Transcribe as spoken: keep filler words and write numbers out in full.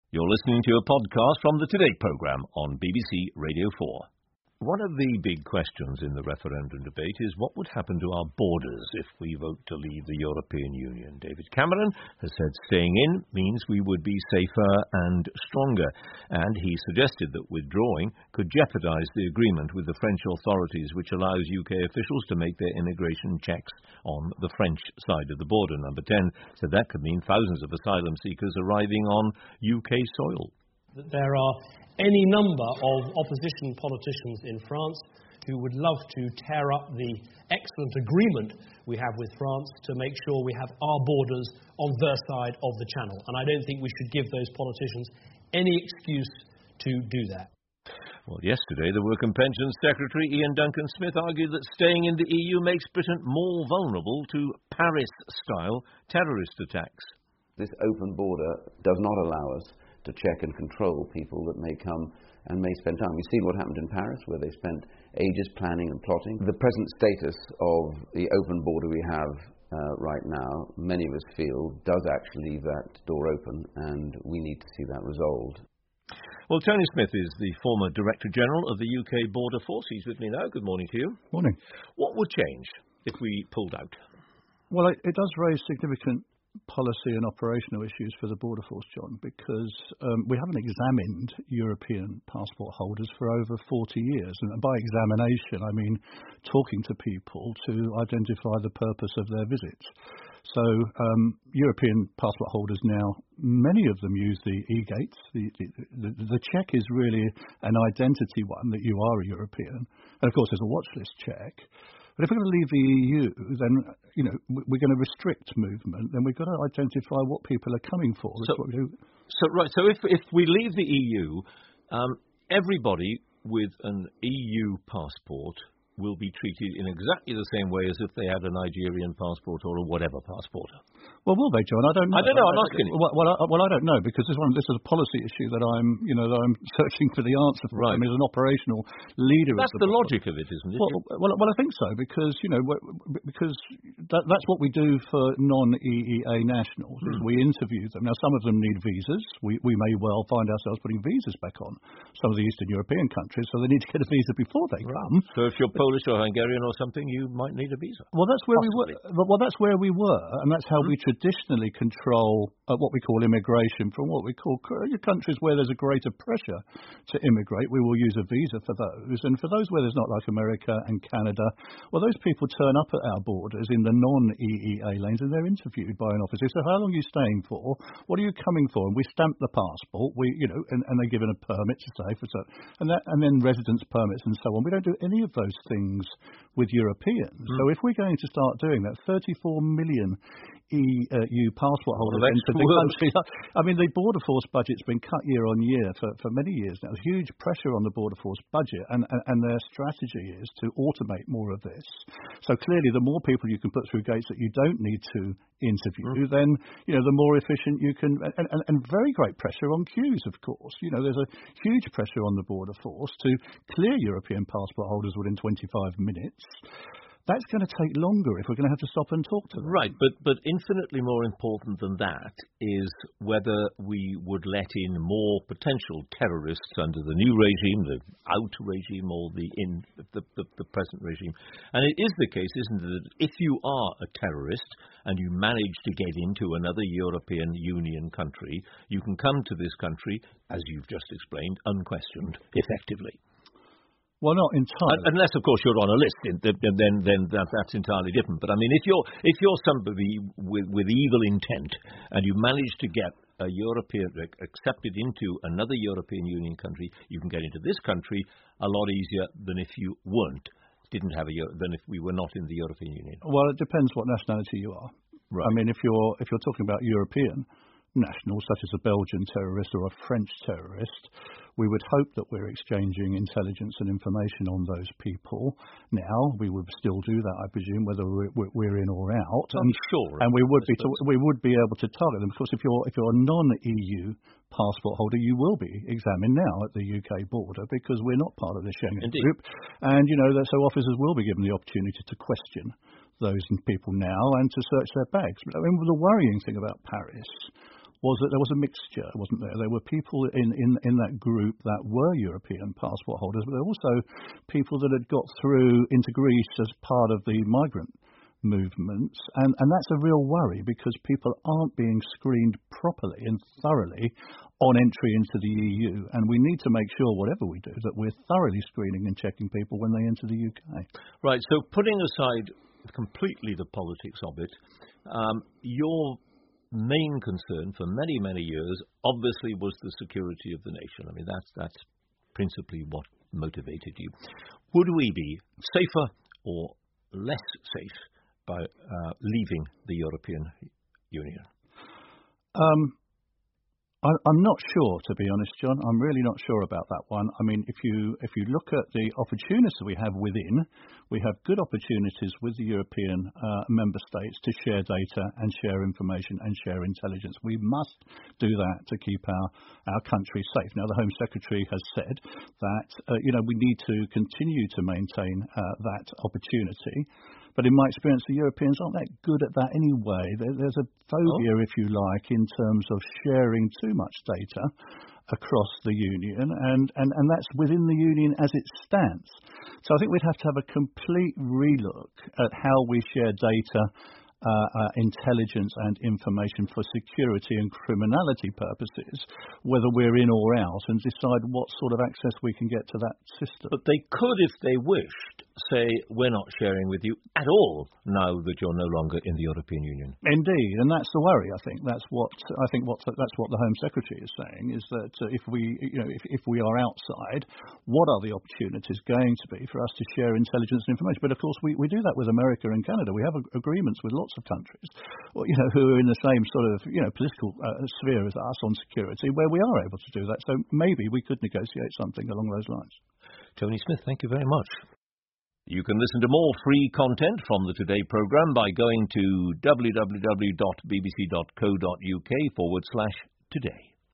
You're listening to a podcast from the Today programme on B B C Radio four. One of the big questions in the referendum debate is what would happen to our borders if we vote to leave the European Union. David Cameron has said staying in means we would be safer and stronger, and he suggested that withdrawing could jeopardise the agreement with the French authorities, which allows U K officials to make their immigration checks on the French side of the border. Number ten said that could mean thousands of asylum seekers arriving on U K soil. There are any number of opposition politicians in France who would love to tear up the excellent agreement we have with France to make sure we have our borders on their side of the channel. And I don't think we should give those politicians any excuse to do that. Well, yesterday, the Work and Pensions Secretary Ian Duncan-Smith argued that staying in the E U makes Britain more vulnerable to Paris-style terrorist attacks. This open border does not allow us to check and control people that may come and may spend time. We've seen what happened in Paris, where they spent ages planning and plotting. The present status of the open border we have uh, right now, many of us feel, does actually leave that door open, and we need to see that resolved. Well, Tony Smith is the former Director General of the U K Border Force. He's with me now. Good morning to you. Morning. What would change if we pulled out? Well, it, it does raise significant policy and operational issues for the Border Force, John, because um, we haven't examined European passport holders for over forty years. And by examination, I mean talking to people to identify the purpose of their visits. So um, European passport holders now, many of them use the e-gates. The, the, the check is really an identity one, that you are a European. And of course, there's a watch list check. But if we're going to leave the E U, then, you know, we're going to restrict movement. Then we've got to identify what people are coming for. So, what we do. so right. So if if we leave the E U, um, everybody with an E U passport will be treated in exactly the same way as if they had a Nigerian passport or a whatever passport. Well, will they, John? I don't know. I don't know. I'm asking you. Well, well, I, well, I don't know, because this one, this is a policy issue that I'm, you know, that I'm searching for the answer for. Right. I mean, as an operational leader. That's of the, the logic of it, isn't it? Well, well, well, I think so, because you know, because that, that's what we do for non-E E A nationals. Is we interview them. Now, some of them need visas. We we may well find ourselves putting visas back on some of the Eastern European countries, so they need to get a visa before they right. come. So if you're Polish or Hungarian or something, you might need a visa. Well, that's where Possibly. we were. Well, that's where we were, and that's how mm-hmm. we traditionally control uh, what we call immigration from what we call countries where there's a greater pressure to immigrate. We will use a visa for those, and for those where there's not, like America and Canada, well, those people turn up at our borders in the non-E E A lanes, and they're interviewed by an officer. So, how long are you staying for? What are you coming for? And we stamp the passport. We, you know, and, and they're given a permit to stay for so, and that, and then residence permits and so on. We don't do any of those things with Europeans. Mm. So if we're going to start doing that, thirty-four million E U passport holders well, into the country. I mean, the Border Force budget's been cut year on year for, for many years now. There's huge pressure on the Border Force budget, and, and, and their strategy is to automate more of this. So clearly, the more people you can put through gates that you don't need to interview, mm. then, you know, the more efficient you can, and, and, and very great pressure on queues, of course. You know, there's a huge pressure on the Border Force to clear European passport holders within twenty-five minutes. That's going to take longer if we're going to have to stop and talk to them. Right, but, but infinitely more important than that is whether we would let in more potential terrorists under the new regime, the out regime, or the in the, the, the present regime. And it is the case, isn't it, that if you are a terrorist and you manage to get into another European Union country, you can come to this country, as you've just explained, unquestioned, effectively. Well, not entirely. Unless, of course, you're on a list, then then, then that, that's entirely different. But I mean, if you're if you're somebody with, with evil intent and you manage to get a European accepted into another European Union country, you can get into this country a lot easier than if you weren't, didn't have a than if we were not in the European Union. Well, it depends what nationality you are. Right. I mean, if you're if you're talking about European nationals, such as a Belgian terrorist or a French terrorist, we would hope that we're exchanging intelligence and information on those people. Now, we would still do that, I presume, whether we're, we're in or out. I'm and, sure. And we would be to, we would be able to target them. Of course, if you're if you're a non-E U passport holder, you will be examined now at the U K border because we're not part of the Schengen Indeed. group. And you know that so officers will be given the opportunity to question those people now and to search their bags. But I mean, the worrying thing about Paris was that there was a mixture, wasn't there? There were people in, in, in that group that were European passport holders, but there were also people that had got through into Greece as part of the migrant movements, and, and that's a real worry because people aren't being screened properly and thoroughly on entry into the E U, and we need to make sure, whatever we do, that we're thoroughly screening and checking people when they enter the U K. Right, so putting aside completely the politics of it, um, your main concern for many, many years obviously was the security of the nation. I mean, that's, that's principally what motivated you. Would we be safer or less safe by uh, leaving the European Union? Um, I, I'm not sure, to be honest, John. I'm really not sure about that one. I mean, if you if you look at the opportunities we have within, we have good opportunities with the European uh, member states to share data and share information and share intelligence. We must do that to keep our, our country safe. Now, the Home Secretary has said that, uh, you know, we need to continue to maintain uh, that opportunity. But in my experience, the Europeans aren't that good at that anyway. There, there's a phobia, oh. if you like, in terms of sharing too much data across the Union, and, and, and that's within the Union as it stands. So I think we'd have to have a complete relook at how we share data, uh, uh, intelligence and information for security and criminality purposes, whether we're in or out, and decide what sort of access we can get to that system. But they could, if they wished, say, we're not sharing with you at all now that you're no longer in the European Union. Indeed, and that's the worry. I think that's what I think what that's what the Home Secretary is saying, is that uh, if we, you know, if, if we are outside, what are the opportunities going to be for us to share intelligence and information? But of course, we, we do that with America and Canada. We have a, agreements with lots of countries, you know, who are in the same sort of, you know, political uh, sphere as us on security, where we are able to do that. So maybe we could negotiate something along those lines. Tony Smith, thank you very much. You can listen to more free content from the Today programme by going to w w w dot b b c dot co dot u k forward slash today.